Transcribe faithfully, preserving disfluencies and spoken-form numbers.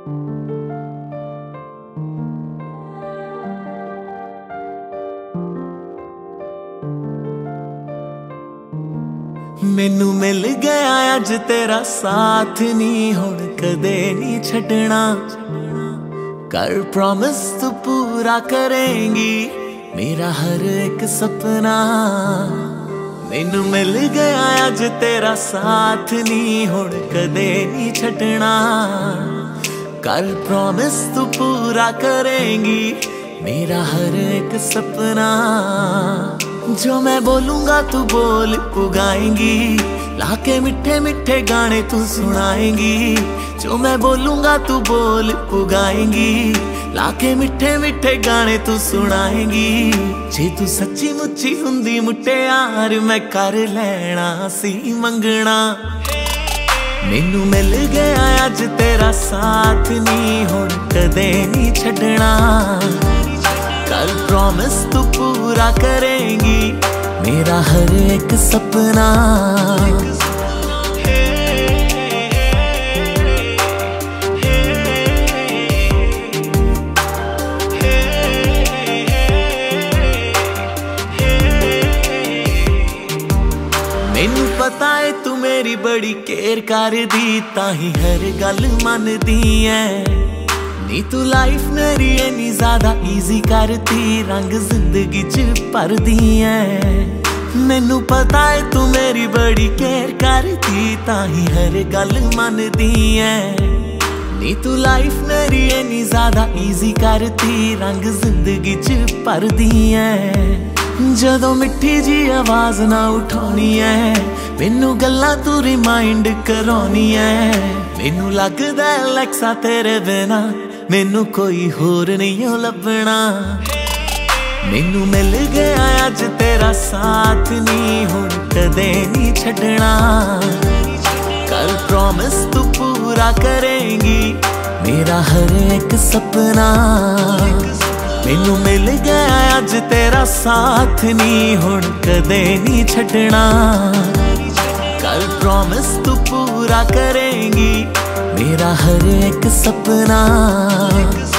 मैनू मिल गया अज तेरा साथ नी हुण कदे नी छड्डना। कर प्रॉमिस तू पूरा करेंगी मेरा हर एक सपना। मैनू मिल गया अज तेरा साथ नी हुण कदे नी छड्डना। कर प्रॉमिस तू पूरा करेंगी मेरा हर एक सपना। जो मैं बोलूंगा तू बोल पुगाएंगी, लाके मिठे मिठे गाने तू सुनाएंगी। जो मैं बोलूंगा तू बोल पुगाएंगी, लाके मिठे मिठे गाने तू सुनाएंगी। जे तू सच्ची मुच्ची हुंदी मुटियार मैं कर लेना सी मंगना। मैनू मिल गया अज तेरा साथ नी हुण कदे नी छड्डना। कल प्रॉमिस तू पूरा करेंगी मेरा हर एक सपना। मैनू पता है तू मेरी बड़ी केयर कर दी, ताही हर गल मनदी है। नी तू लाइफ मेरी इन्नी ज्यादा इजी करती, रंग जिंदगी च भरदी है। मैनू पता है तू मेरी बड़ी केयर करती, ताही हर गल मनदी है। नी तू लाइफ मेरी इन्नी ज्यादा इजी करती, रंग जिंदगी च भरदी है। जदों मिठी जी आवाज ना उठानी है, मैनू गल्लां तू रिमाइंड कराउनी है। मैनू लगदा लैक्सा तेरे बिना मैनू कोई होर नहीं लभना। मैनू मिल गया अज तेरा साथ नी हुण कदे नी छड्डना। कल प्रॉमिस तू पूरा करेंगी मेरा हर एक सपना। मैनू मिल गया अज तेरा साथ नी हुण कदे नी छड्डना। कल प्रॉमिस तू पूरा करेंगी मेरा हर एक सपना।